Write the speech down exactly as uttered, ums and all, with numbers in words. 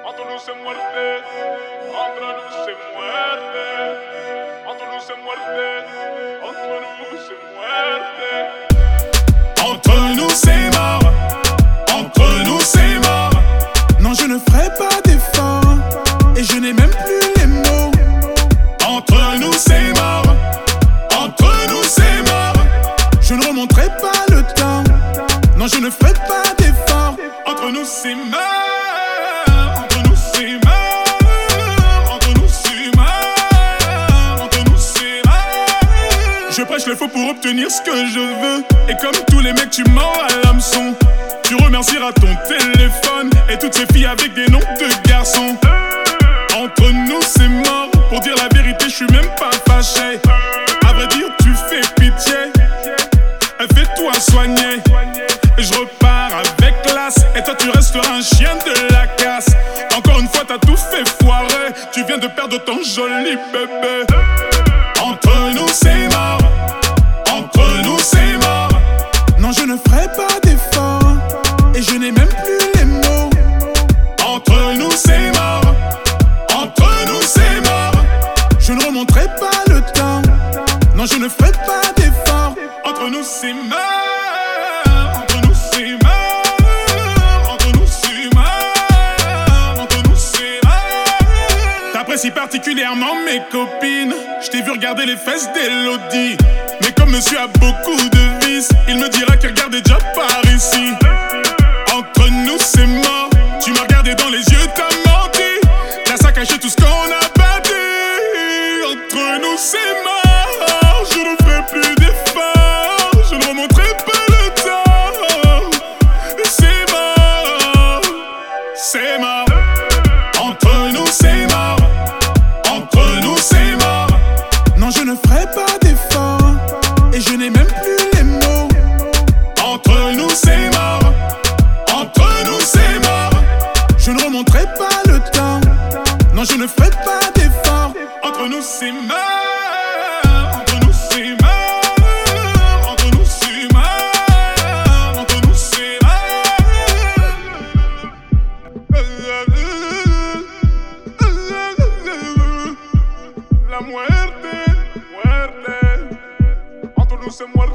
Entre nous c'est muerte, entre nous c'est muerte, entre nous c'est muerte, entre nous c'est muerte. Entre nous c'est mort, entre nous c'est mort. Non, je ne ferai pas d'effort, et je n'ai même plus les mots. Entre nous c'est mort, entre nous c'est mort. Je ne remonterai pas le temps, non, je ne ferai pas d'effort. Entre nous c'est mort. Je prêche le faux pour obtenir ce que je veux. Et comme tous les mecs, tu mords à l'hameçon. Tu remercieras ton téléphone et toutes ces filles avec des noms de garçons. Entre nous, c'est mort. Pour dire la vérité, je suis même pas fâché. À vrai dire, tu fais pitié. Fais-toi soigner. Je repars avec classe. Et toi, tu resteras un chien de la casse. Encore une fois, t'as tout fait foirer. Tu viens de perdre ton joli bébé. Entre nous, c'est mort. Entre nous, c'est mort. Non, je ne ferai pas d'effort, et je n'ai même plus les mots. Entre nous, c'est mort. Entre nous, c'est mort. Je ne remonterai pas le temps, non, je ne ferai pas d'effort. Entre nous, c'est mort. Entre nous, c'est mort. Entre nous, c'est mort. Entre nous, c'est mort. T'apprécies particulièrement mes copines. Je t'ai vu regarder les fesses d'Elodie. Mais comme monsieur a beaucoup de vices, il me dira qu'il regardait déjà par ici. Entre nous c'est mort. Tu m'as regardé dans les yeux, t'as menti. T'as ça caché tout ce qu'on a bâti. Entre nous c'est mort. Je ne ferai plus d'efforts. Je ne remonterai pas le temps. C'est mort. C'est mort. Entre nous c'est mort. Entre nous c'est mort. Non, je ne ferai pas d'effort, et je n'ai même plus les mots. Entre nous c'est mort. Entre nous c'est mort. Je ne remonterai pas le temps, non, je ne ferai pas d'effort. Entre nous c'est mort. Entre nous c'est mort. Entre nous c'est mort. Entre nous c'est La muerte, muerte, entre nous c'est muerte.